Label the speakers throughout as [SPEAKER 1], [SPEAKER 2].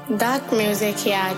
[SPEAKER 1] That music yard.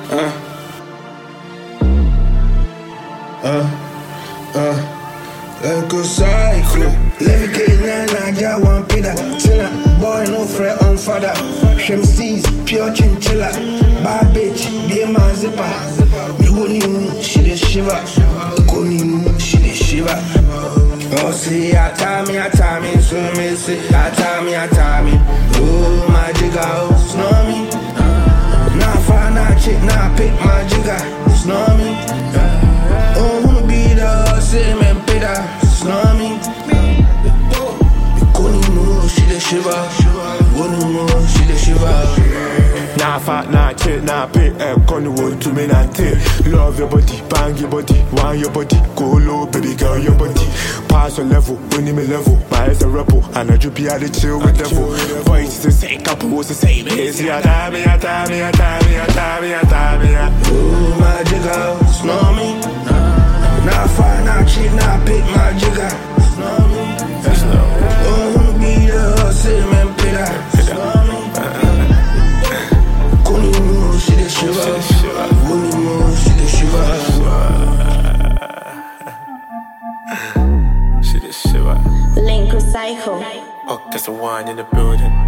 [SPEAKER 2] Let's go cycle. Levitating and I got one pillar. Tiller, boy no fret on father. Shem seas, pure chinchilla. Bad bitch, be a man zipper. Me wouldn't she the shiver. Couldn't she the shiver. Oh, see, I tie me, so me say, I tie me. Oh, my jigger, oh, snore me. Nah, fire, nah, chick, nah, pick my jigger, snore me. Oh, wanna be the same and pay that, snore me. Couldn't move, she the shiver. Wouldn't move, she the shiver.
[SPEAKER 3] Nah fat, nah chick, nah pay. Gonna want to me not take. Love your body, bang your body, want your body. Go low, baby girl, your body. Pass a level, when me level. My is a rebel, and I be at the chill with devil. Voice is the same, couple was the same. It's ya, tie me.
[SPEAKER 2] Ooh, my jigger, snore me. Nah fire, nah chick, nah pick my jigger, snore me. Oh, wanna be the same and pay that, snore me. Couldn't move, she the shiver. Wouldn't move, she the shiver.
[SPEAKER 3] She the shiver.
[SPEAKER 1] Link Psycho.
[SPEAKER 3] Oh, that's the one in the building.